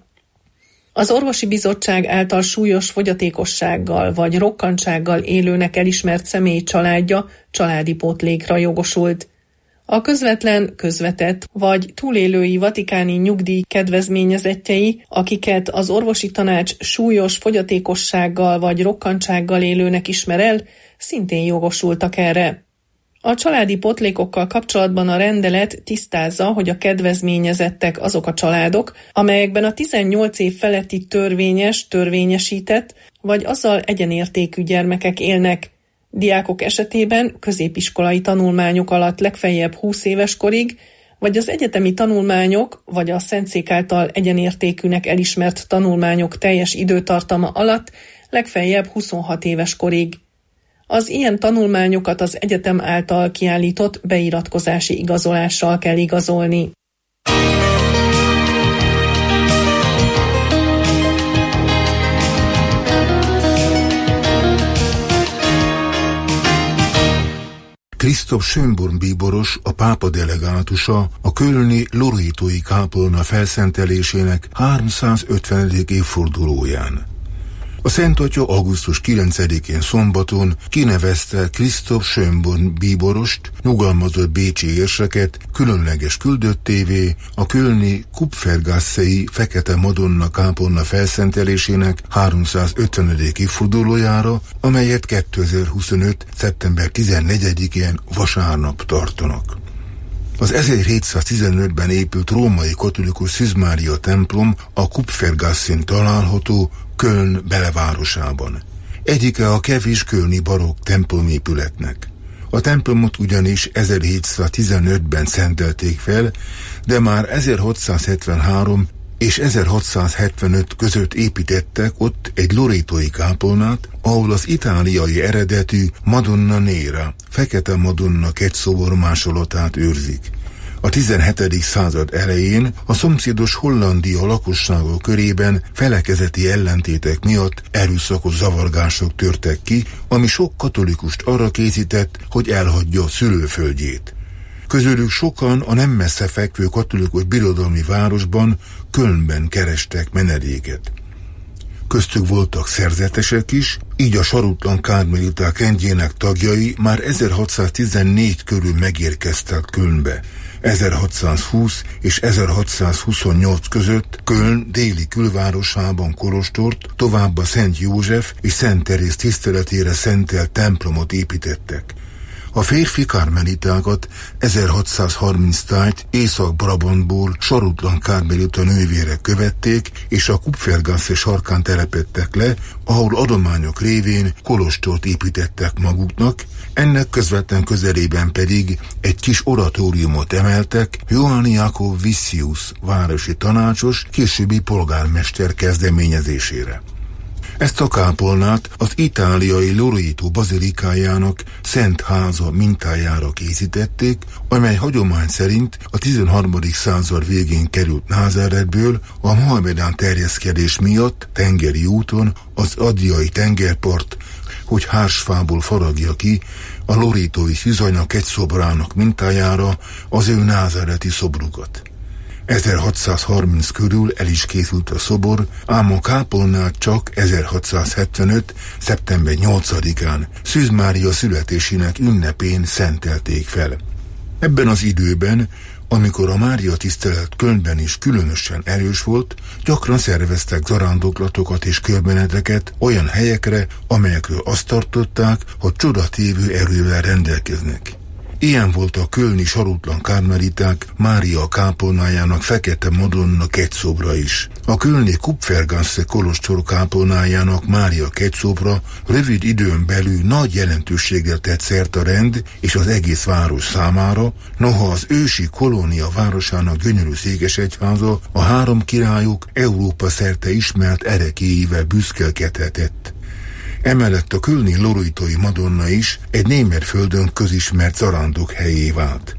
Az orvosi bizottság által súlyos fogyatékossággal vagy rokkantsággal élőnek elismert személy családja családi pótlékra jogosult. A közvetlen, közvetett vagy túlélői vatikáni nyugdíj kedvezményezettjei, akiket az orvosi tanács súlyos fogyatékossággal vagy rokkantsággal élőnek ismer el, szintén jogosultak erre. A családi pótlékokkal kapcsolatban a rendelet tisztázza, hogy a kedvezményezettek azok a családok, amelyekben a tizennyolc év feletti törvényes, törvényesített vagy azzal egyenértékű gyermekek élnek. Diákok esetében középiskolai tanulmányok alatt legfeljebb húsz éves korig, vagy az egyetemi tanulmányok, vagy a Szentszék által egyenértékűnek elismert tanulmányok teljes időtartama alatt legfeljebb huszonhat éves korig. Az ilyen tanulmányokat az egyetem által kiállított beiratkozási igazolással kell igazolni. Christoph Schönborn bíboros, a pápa delegátusa a kölni lorétói kápolna felszentelésének háromszázötvenedik évfordulóján. A Szent Atya augusztus kilencedikén szombaton kinevezte Christoph Schönborn bíborost, nyugalmazott bécsi érseket, különleges küldöttévé a kölni Kupfergasszei Fekete Madonna kápolna felszentelésének háromszázötvenedik évfordulójára, amelyet kétezer-huszonöt. szeptember tizennegyedikén vasárnap tartanak. Az ezerhétszáztizenötben épült római katolikus Szűz Mária templom a Kupfergasszén található Köln belevárosában. Egyike a kevés kölni barokk templomépületnek. A templomot ugyanis ezerhétszáztizenötben szentelték fel, de már ezerhatszázhetvenhárom és ezerhatszázhetvenöt között építettek ott egy lorétói kápolnát, ahol az itáliai eredetű Madonna Nera, Fekete Madonna kegyszobor másolatát őrzik. A tizenhetedik század elején a szomszédos Hollandia lakossága körében felekezeti ellentétek miatt erőszakos zavargások törtek ki, ami sok katolikust arra készített, hogy elhagyja szülőföldjét. Közülük sokan a nem messze fekvő katolikus birodalmi városban, Kölnben kerestek menedéket. Köztük voltak szerzetesek is, így a sarutlan kármeliták rendjének tagjai már ezerhatszáztizennégy körül megérkeztek Kölnbe. ezerhatszázhúsz és ezerhatszázhuszonnyolc között Köln déli külvárosában kolostort, továbbá Szent József és Szent Teréz tiszteletére szentelt templomot építettek. A férfi karmelitákat ezerhatszázharminc tájt Észak-Brabantból Sarutlan Karmelita nővérek követték, és a Kupfergasse sarkán telepedtek le, ahol adományok révén kolostort építettek maguknak, ennek közvetlen közelében pedig egy kis oratóriumot emeltek Johann Jakob Vissius városi tanácsos, későbbi polgármester kezdeményezésére. Ezt a kápolnát az itáliai Loreto bazilikájának Szent Háza mintájára készítették, amely hagyomány szerint a tizenharmadik század végén került Názáretből a mohamedán terjeszkedés miatt tengeri úton az adriai tengerpart, hogy hársfából faragja ki a lorétói szűzanya kegyszobrának mintájára az ő názáreti szobrukat. ezerhatszázharminc körül el is készült a szobor, ám a kápolnát csak ezerhatszázhetvenöt. szeptember nyolcadikán Szűz Mária születésének ünnepén szentelték fel. Ebben az időben, amikor a Mária tisztelet Kölnben is különösen erős volt, gyakran szerveztek zarándoklatokat és körbeneteket olyan helyekre, amelyekről azt tartották, hogy csodatévő erővel rendelkeznek. Ilyen volt a kölni Sarutlan Karmeliták Mária kápolnájának Fekete Madonna kegyszobra is. A kölni Kupfergasse kolostor kápolnájának Mária kegyszobra rövid időn belül nagy jelentőséggel tett szert a rend és az egész város számára, noha az ősi kolónia városának gyönyörű székesegyháza a három királyok Európa szerte ismert erekéivel büszkelkedhetett. Emellett a kölni lorétói Madonna is egy német földön közismert zarándok helyé vált.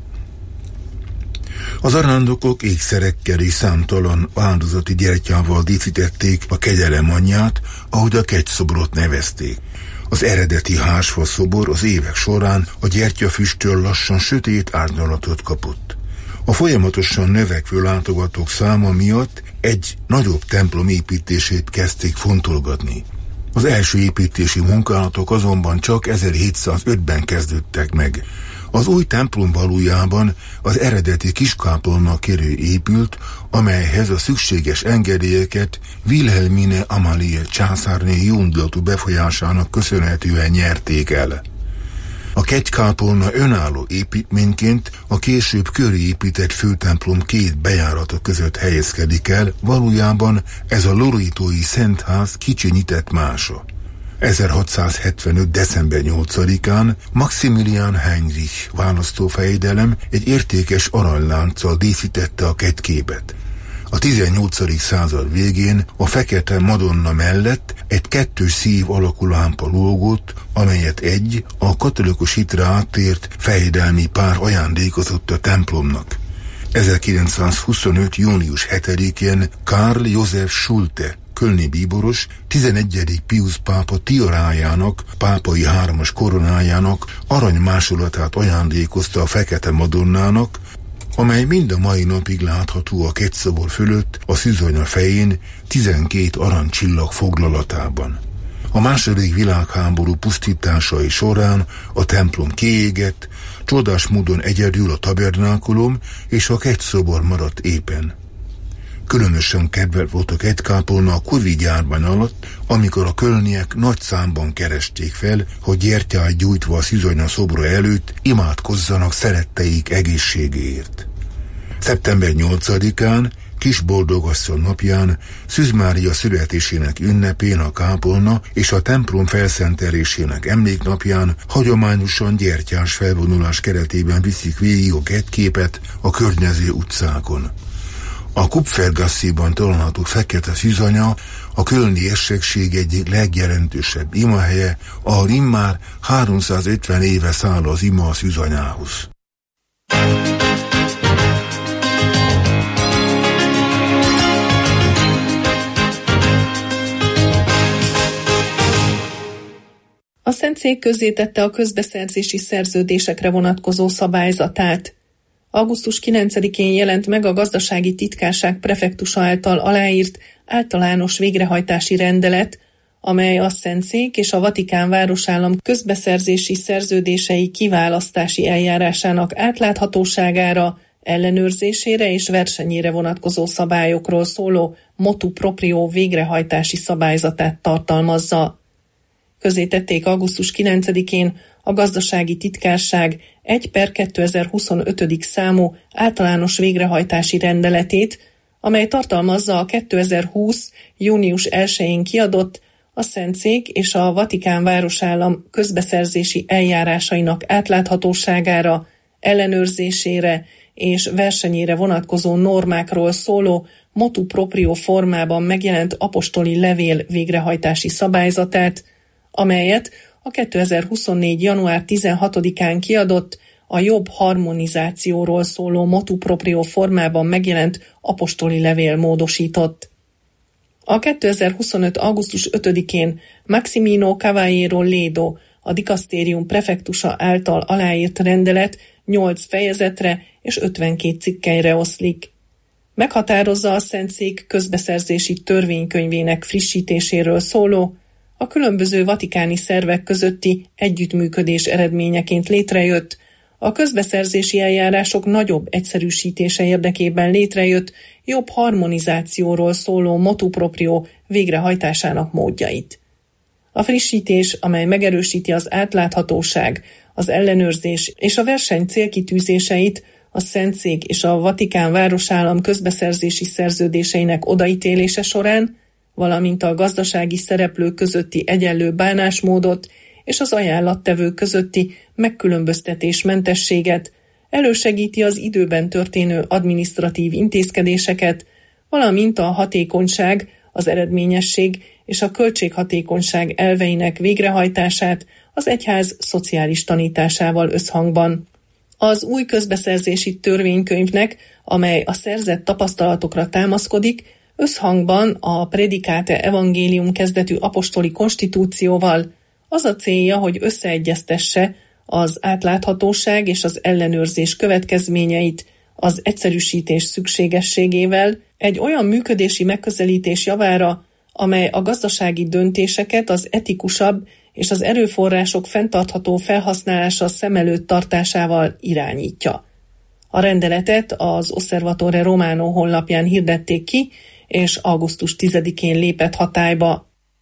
Az zarándokok ékszerekkel és számtalan áldozati gyertyával díszítették a kegyelem anyját, ahogy a kegyszobrot nevezték. Az eredeti hársfa szobor az évek során a gyertyafüsttől lassan sötét árnyalatot kapott. A folyamatosan növekvő látogatók száma miatt egy nagyobb templom építését kezdték fontolgatni. Az első építési munkálatok azonban csak ezerhétszázötben kezdődtek meg. Az új templom valójában az eredeti kiskápolna köré épült, amelyhez a szükséges engedélyeket Wilhelmine Amalie császárné jóindulatú befolyásának köszönhetően nyerték el. A kegykápolna önálló építményként a később köré épített főtemplom két bejárata között helyezkedik el, valójában ez a lorétói Szentház kicsinyített mása. ezerhatszázhetvenöt. december nyolcadikán Maximilian Heinrich választófejedelem egy értékes aranylánccal díszítette a kegyképet. A tizennyolcadik század végén a Fekete Madonna mellett egy kettős szív alakú lámpa lógott, amelyet egy a katolikus hitre áttért fejedelmi pár ajándékozott a templomnak. ezerkilencszázhuszonöt. június hetedikén Karl Josef Schulte, kölni bíboros, tizenegyedik Piusz pápa tiarájának, pápai hármas koronájának aranymásolatát ajándékozta a Fekete Madonnának, amely mind a mai napig látható a kegyszobor fölött a szűzanya fején tizenkét aranycsillag foglalatában. A második világháború pusztításai során a templom kiégett, csodás módon egyedül a tabernákulum és a kegyszobor maradt épen. Különösen kedvelt volt a kegykápolna a Covid járvány alatt, amikor a kölniek nagy számban keresték fel, hogy gyertyát gyújtva a szűzanya szobra előtt imádkozzanak szeretteik egészségéért. szeptember nyolcadikán, Kisboldogasszony napján, Szűz Mária születésének ünnepén a kápolna és a templom felszentelésének emléknapján hagyományosan gyertyás felvonulás keretében viszik végig a kegyképet a környező utcákon. A Kupfergassében található fekete szűzanya a kölni érsekség egyik legjelentősebb imahelye, ahol immár háromszázötven éve száll az ima a szűzanyához. A Szentszék közzétette a közbeszerzési szerződésekre vonatkozó szabályzatát. augusztus kilencedikén jelent meg a Gazdasági Titkárság prefektusa által aláírt általános végrehajtási rendelet, amely a Szentszék és a Vatikán városállam közbeszerzési szerződései kiválasztási eljárásának átláthatóságára, ellenőrzésére és versenyére vonatkozó szabályokról szóló motu proprio végrehajtási szabályzatát tartalmazza. Közzétették augusztus kilencedikén a gazdasági titkárság egy per kétezer-huszonöt. Számú általános végrehajtási rendeletét, amely tartalmazza a kétezer-húsz. június elsején kiadott a Szentszék és a Vatikán városállam közbeszerzési eljárásainak átláthatóságára, ellenőrzésére és versenyére vonatkozó normákról szóló motu proprio formában megjelent apostoli levél végrehajtási szabályzatát, amelyet a kétezer-huszonnégy. január tizenhatodikán kiadott, a jobb harmonizációról szóló motu proprio formában megjelent apostoli levél módosított. A kétezer-huszonöt. augusztus ötödikén Maximino Caballero Ledo, a dikasztérium prefektusa által aláírt rendelet nyolc fejezetre és ötvenkét cikkelyre oszlik. Meghatározza a Szentszék közbeszerzési törvénykönyvének frissítéséről szóló, a különböző vatikáni szervek közötti együttműködés eredményeként létrejött, a közbeszerzési eljárások nagyobb egyszerűsítése érdekében létrejött jobb harmonizációról szóló motu proprio végrehajtásának módjait. A frissítés, amely megerősíti az átláthatóság, az ellenőrzés és a verseny célkitűzéseit, a Szentszék és a Vatikán városállam közbeszerzési szerződéseinek odaítélése során, valamint a gazdasági szereplők közötti egyenlő bánásmódot és az ajánlattevők közötti megkülönböztetésmentességet, elősegíti az időben történő adminisztratív intézkedéseket, valamint a hatékonyság, az eredményesség és a költséghatékonyság elveinek végrehajtását az egyház szociális tanításával összhangban. Az új közbeszerzési törvénykönyvnek, amely a szerzett tapasztalatokra támaszkodik, összhangban a Predicate Evangelium kezdetű apostoli konstitúcióval az a célja, hogy összeegyeztesse az átláthatóság és az ellenőrzés következményeit az egyszerűsítés szükségességével egy olyan működési megközelítés javára, amely a gazdasági döntéseket az etikusabb és az erőforrások fenntartható felhasználása szem előtt tartásával irányítja. A rendeletet az Osservatore Romano honlapján hirdették ki, és augusztus tizedikén lépett hatályba.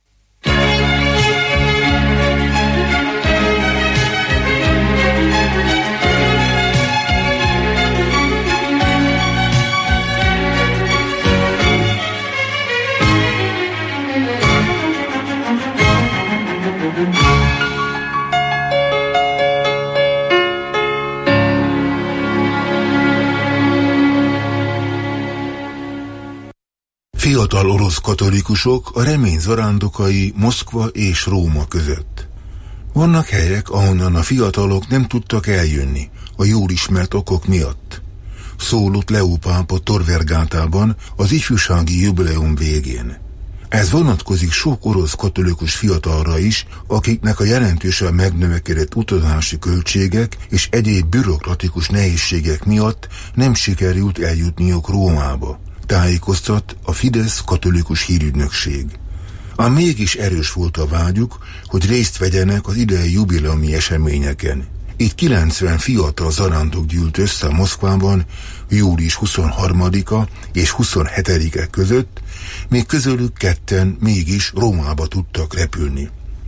Fiatal orosz katolikusok a remény zarándokai Moszkva és Róma között. Vannak helyek, ahonnan a fiatalok nem tudtak eljönni, a jól ismert okok miatt. Szólott Leó pápa Torvergátában az ifjúsági jubileum végén. Ez vonatkozik sok orosz katolikus fiatalra is, akiknek a jelentősen megnövekedett utazási költségek és egyéb bürokratikus nehézségek miatt nem sikerült eljutniuk Rómába, tájékoztat a Fidesz katolikus hírügynökség. Ám mégis erős volt a vágyuk, hogy részt vegyenek az idei jubileumi eseményeken. Így kilencven fiatal zarándok gyűlt össze Moszkvában július huszonharmadika és huszonhetedike között, még közülük ketten mégis Rómába tudtak repülni.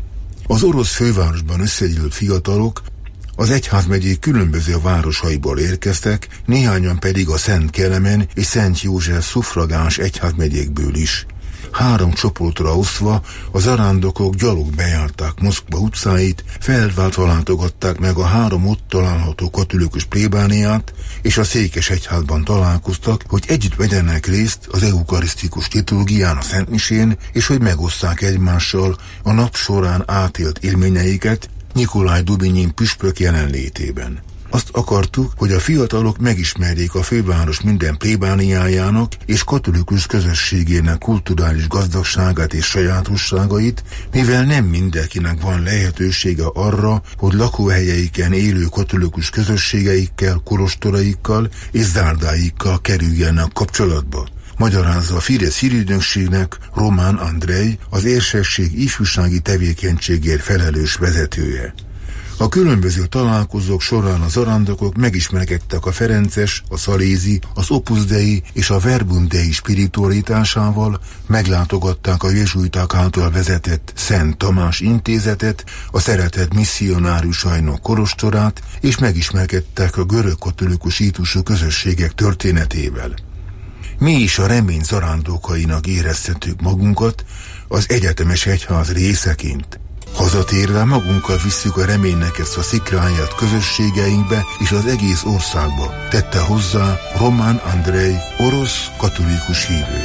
Az orosz fővárosban összegyűlt fiatalok az egyházmegyék különböző városaiból érkeztek, néhányan pedig a Szent Kelemen és Szent József szufragáns egyházmegyékből is. Három csoportra osztva a zarándokok gyalog bejárták Moszkva utcáit, felváltva látogatták meg a három ott található katolikus plébániát, és a Székesegyházban találkoztak, hogy együtt vegyenek részt az eukarisztikus liturgián, a Szentmisén, és hogy megosszák egymással a nap során átélt élményeiket Nikolaj Dubinyin püspök jelenlétében. Azt akartuk, hogy a fiatalok megismerjék a főváros minden plébániájának és katolikus közösségének kulturális gazdagságát és sajátosságait, mivel nem mindenkinek van lehetősége arra, hogy lakóhelyeiken élő katolikus közösségeikkel, kolostoraikkal és zárdáikkal kerüljenek kapcsolatba. Magyarázza a Fidesz hírügynökségnek Román Andrej, az érsesség ifjúsági tevékenységért felelős vezetője. A különböző találkozók során a zarándokok megismerkedtek a ferences, a szalézi, az Opus Dei és a Verbum Dei spiritualitásával, meglátogatták a jezsuiták által vezetett Szent Tamás intézetet, a Szeretet misszionáriusainak kolostorát, és megismerkedtek a görög-katolikus ítusú közösségek történetével. Mi is a remény zarándokainak érezhetjük magunkat az egyetemes egyház részeként. Hazatérve magunkkal visszük a reménynek ezt a szikráját közösségeinkbe és az egész országba, tette hozzá Román Andrej, orosz katolikus hívő.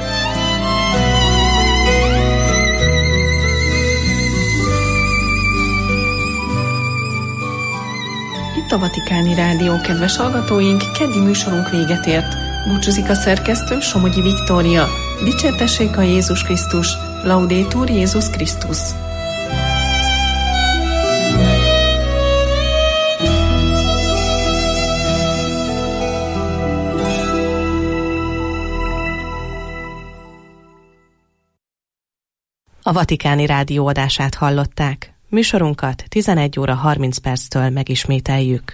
Itt a Vatikáni Rádió, kedves hallgatóink, keddi műsorunk véget ért. Búcsúzik a szerkesztő, Somogyi Viktória. Dicsértessék a Jézus Krisztus, Laudetur Jézus Krisztus. A Vatikáni Rádió adását hallották. Műsorunkat tizenegy óra harminc perctől megismételjük.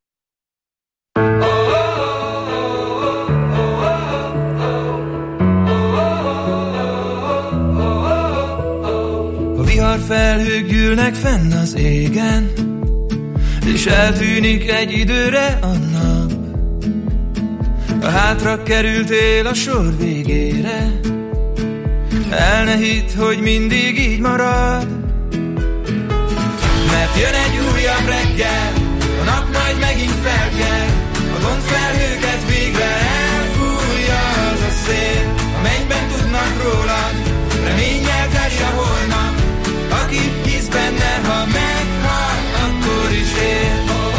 A viharfelhők gyűlnek fenn az égen, és eltűnik egy időre a nap. A hátra kerültél a sor végére, el ne hidd, hogy mindig így marad. Mert jön egy újabb reggel, a nap majd megint felkel, a gondfelhőket végre elfújja az a szél. A mennyben tudnak rólad, reménnyel teli a holnap, aki hisz benne, ha meghal, akkor is él.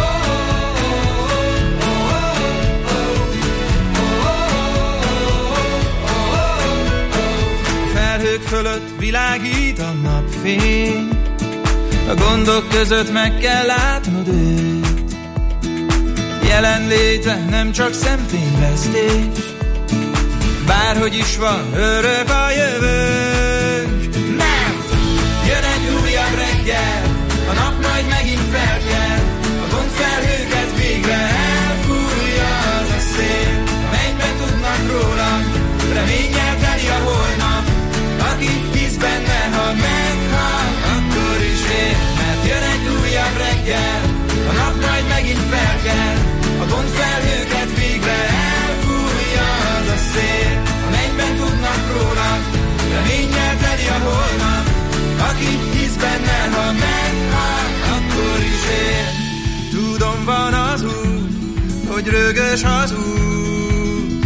A felhők fölött világít a napfény, a gondok között meg kell látnod őt. Jelenléte nem csak szemfényvesztés, bárhogy is van, örök a jövőnk. Mert jön egy újabb reggel, a nap majd megint felkel, a gondfelhőket végre elfújja az a szél. A mennyben tudnak rólad, reménnyel teli a holnap, aki hisz benne, ha meghal, akkor is él. Mert jön egy újabb reggel, a nap majd megint felkel, a gondfelhőket végre elfújja az a szél. A mennyben tudnak rólad, reménnyel teli a holnap, aki hisz benne, ha meghal, akkor is él. Tudom, van az út, hogy rögös az út,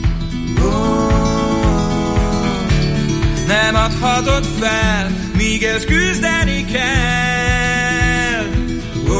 oh, nem adhatod fel, míg ez küzdeni kell. Oh,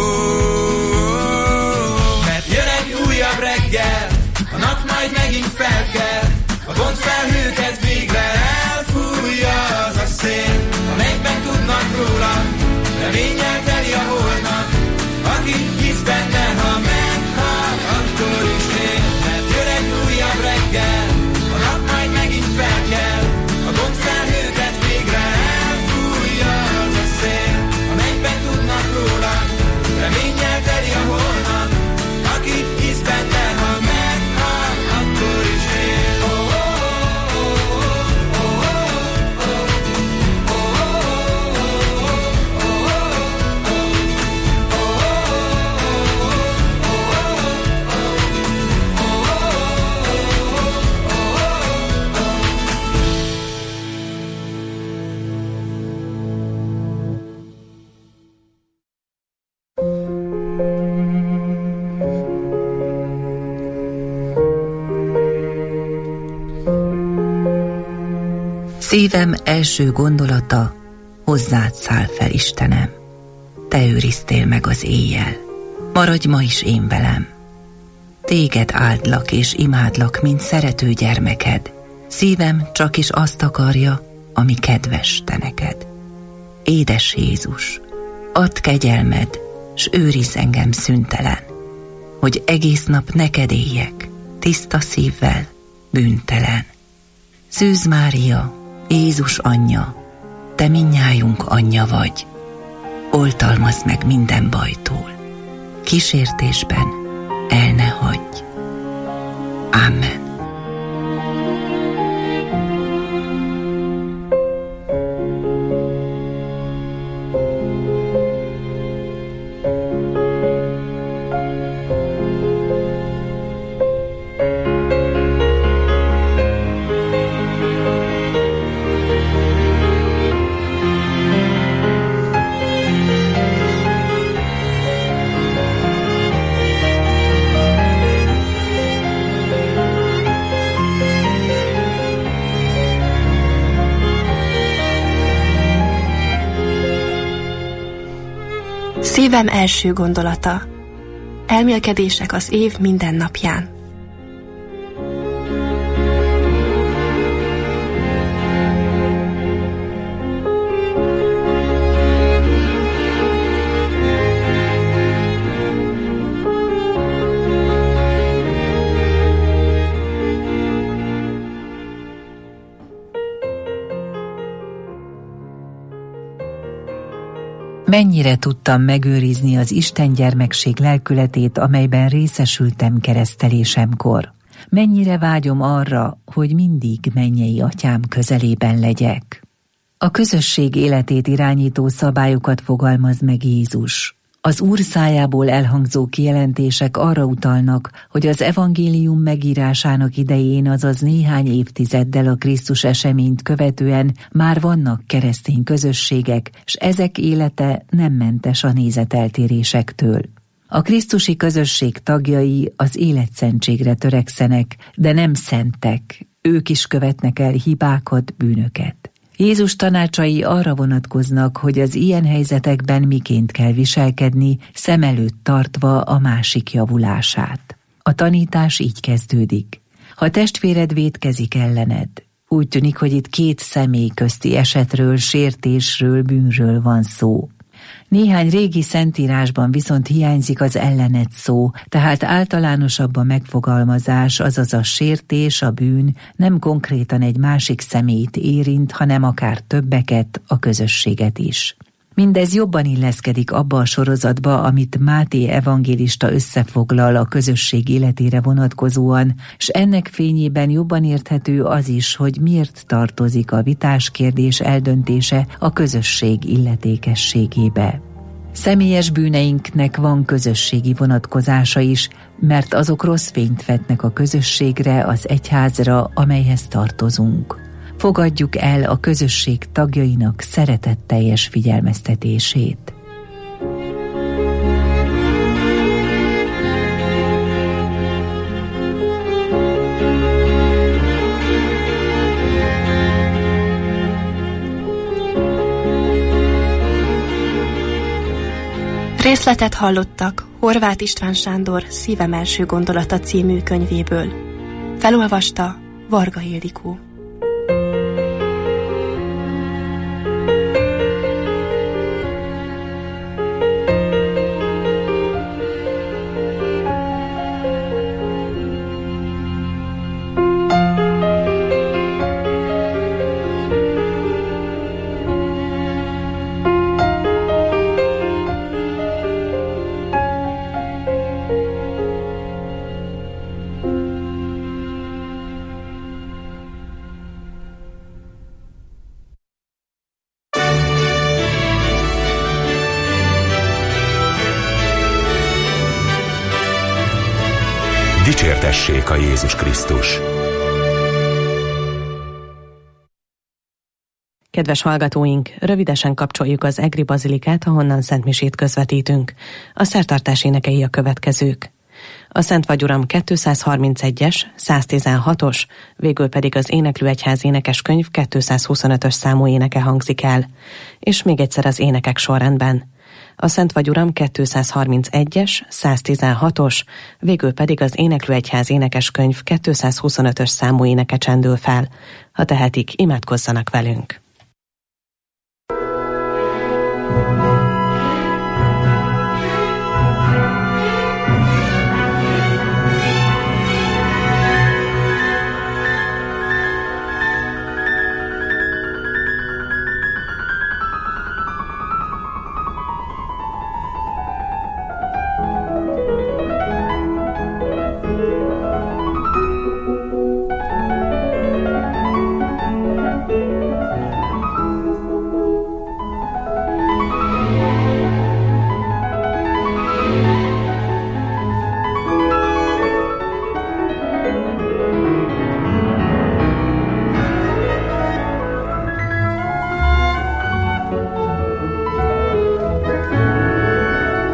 oh, mert jön egy újabb reggel, a nap majd megint felkel, a gondfelhőket végre elfújja az a szél. A mennyben tudnak róla, reménnyel teli a holnap, aki hisz benne, ha meghal, akkor is él. Mert jön egy újabb reggel, a nap majd megint felkel, a gondfelhőket végre elfújja az a szél. A mennyben tudnak róla, reménnyel teli a holnap, aki hisz benne, ha meghal, akkor is él. Oh, oh, oh, oh, oh, oh, oh, Szívem első gondolata, hozzád száll fel, Istenem. Te őriztél meg az éjjel, maradj ma is én velem. Téged áldlak és imádlak, mint szerető gyermeked. Szívem csak is azt akarja, ami kedves te neked. Édes Jézus, add kegyelmed, s őrizz engem szüntelen, hogy egész nap neked éljek, tiszta szívvel, bűntelen. Szűz Mária, Jézus anyja, te mindnyájunk anyja vagy. oltalmazd meg minden bajtól, kísértésben el ne hagyj. Amen. Szívem első gondolata. Elmélkedések az év minden napján. Mennyire tudtam megőrizni az Isten gyermekség lelkületét, amelyben részesültem keresztelésemkor. Mennyire vágyom arra, hogy mindig mennyei atyám közelében legyek. A közösség életét irányító szabályokat fogalmaz meg Jézus. Az Úr szájából elhangzó kijelentések arra utalnak, hogy az evangélium megírásának idején, azaz néhány évtizeddel a Krisztus eseményt követően már vannak keresztény közösségek, s ezek élete nem mentes a nézeteltérésektől. A krisztusi közösség tagjai az életszentségre törekszenek, de nem szentek, ők is követnek el hibákat, bűnöket. Jézus tanácsai arra vonatkoznak, hogy az ilyen helyzetekben miként kell viselkedni, szem előtt tartva a másik javulását. A tanítás így kezdődik. Ha testvéred vétkezik ellened, úgy tűnik, hogy itt két személy közti esetről, sértésről, bűnről van szó. Néhány régi szentírásban viszont hiányzik az ellenet szó, tehát általánosabb a megfogalmazás, azaz a sértés, a bűn nem konkrétan egy másik személyt érint, hanem akár többeket, a közösséget is. Mindez jobban illeszkedik abba a sorozatba, amit Máté evangélista összefoglal a közösség életére vonatkozóan, s ennek fényében jobban érthető az is, hogy miért tartozik a vitás kérdés eldöntése a közösség illetékességébe. Személyes bűneinknek van közösségi vonatkozása is, mert azok rossz fényt vetnek a közösségre, az egyházra, amelyhez tartozunk. Fogadjuk el a közösség tagjainak szeretetteljes figyelmeztetését. Részletet hallottak Horváth István Sándor Szívem első gondolata című könyvéből. Felolvasta Varga Ildikó. Dicsértessék a Jézus Krisztus! Kedves hallgatóink, rövidesen kapcsoljuk az Egri Bazilikát, ahonnan szentmisét közvetítünk. A szertartás énekei a következők. A Szent Vagyuram kétszázharmincegyes, száztizenhatos, végül pedig az Éneklőegyház énekeskönyv kétszázhuszonötös számú éneke hangzik el. És még egyszer az énekek sorrendben. A Szent Vagyuram kétszázharmincegyes, száztizenhatos, végül pedig az Éneklőegyház énekeskönyv kétszázhuszonötös számú éneke csendül fel. Ha tehetik, imádkozzanak velünk.